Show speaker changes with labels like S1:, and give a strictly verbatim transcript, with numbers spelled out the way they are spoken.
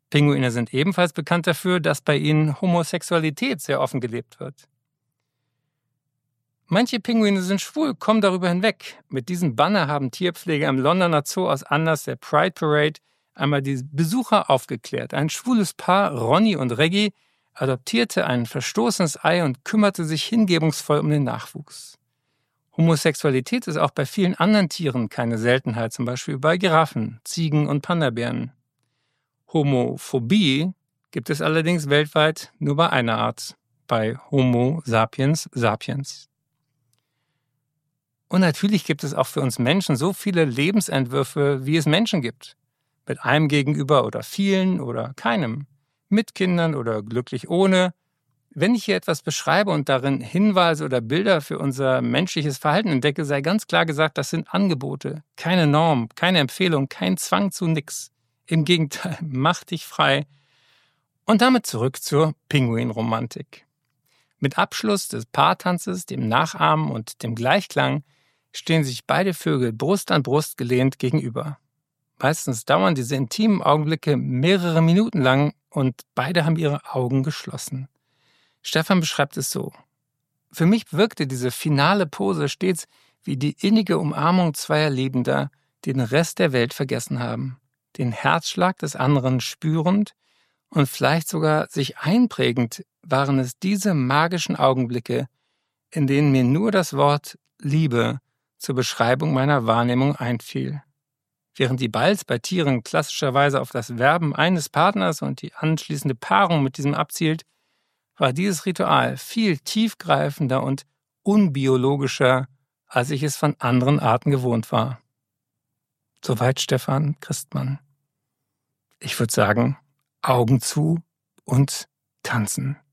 S1: Pinguine sind ebenfalls bekannt dafür, dass bei ihnen Homosexualität sehr offen gelebt wird. Manche Pinguine sind schwul, kommen darüber hinweg. Mit diesem Banner haben Tierpfleger im Londoner Zoo aus Anlass der Pride Parade einmal die Besucher aufgeklärt. Ein schwules Paar, Ronny und Reggie, adoptierte ein verstoßenes Ei und kümmerte sich hingebungsvoll um den Nachwuchs. Homosexualität ist auch bei vielen anderen Tieren keine Seltenheit, zum Beispiel bei Giraffen, Ziegen und Panda-Bären. Homophobie gibt es allerdings weltweit nur bei einer Art, bei Homo sapiens sapiens. Und natürlich gibt es auch für uns Menschen so viele Lebensentwürfe, wie es Menschen gibt. Mit einem gegenüber oder vielen oder keinem. Mit Kindern oder glücklich ohne. Wenn ich hier etwas beschreibe und darin Hinweise oder Bilder für unser menschliches Verhalten entdecke, sei ganz klar gesagt, das sind Angebote. Keine Norm, keine Empfehlung, kein Zwang zu nix. Im Gegenteil, mach dich frei. Und damit zurück zur Pinguinromantik. Mit Abschluss des Paartanzes, dem Nachahmen und dem Gleichklang stehen sich beide Vögel Brust an Brust gelehnt gegenüber. Meistens dauern diese intimen Augenblicke mehrere Minuten lang und beide haben ihre Augen geschlossen. Stefan beschreibt es so: Für mich wirkte diese finale Pose stets wie die innige Umarmung zweier Liebender, die den Rest der Welt vergessen haben, den Herzschlag des anderen spürend und vielleicht sogar sich einprägend waren es diese magischen Augenblicke, in denen mir nur das Wort Liebe zur Beschreibung meiner Wahrnehmung einfiel. Während die Balz bei Tieren klassischerweise auf das Werben eines Partners und die anschließende Paarung mit diesem abzielt, war dieses Ritual viel tiefgreifender und unbiologischer, als ich es von anderen Arten gewohnt war. Soweit Stefan Christmann. Ich würde sagen, Augen zu und tanzen.